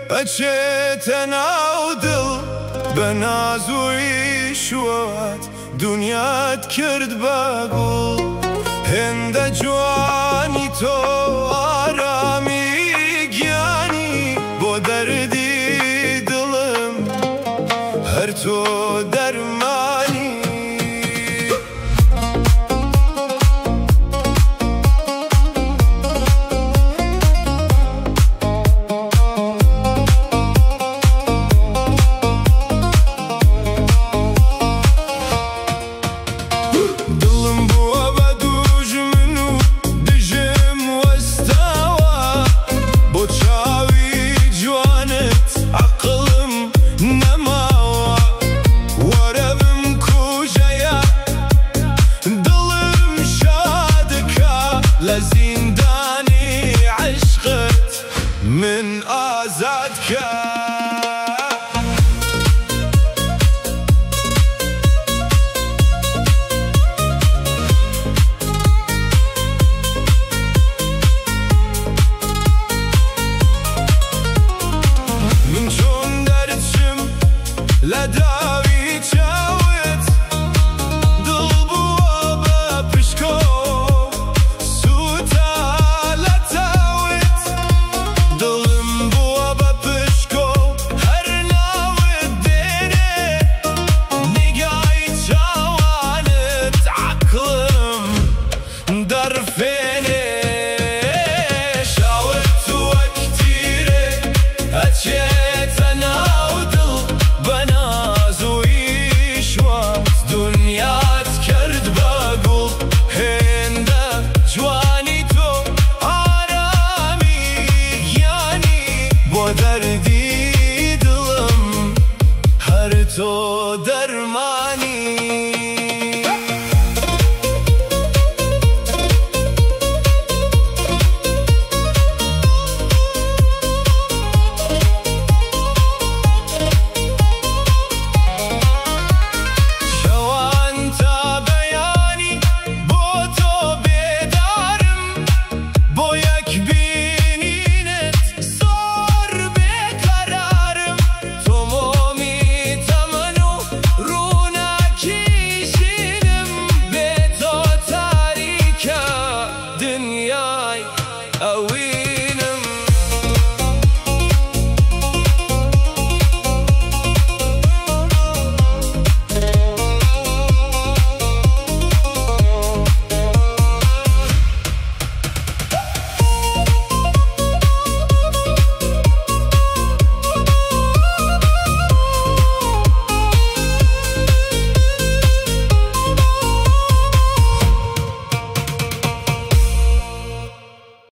ئەچێتە ناو دڵ بە ناز و ئیشوات دنیات کرد بە گوڵ هێندە جوانی تۆ ئارامی گیانی بۆ دەردی دڵم هەر تۆ دەرمانی لزندانی عشقت من آزاد کرد من چون دردشم لداوی چاوت دل بوا بە پشکۆ دردی دلم هر تو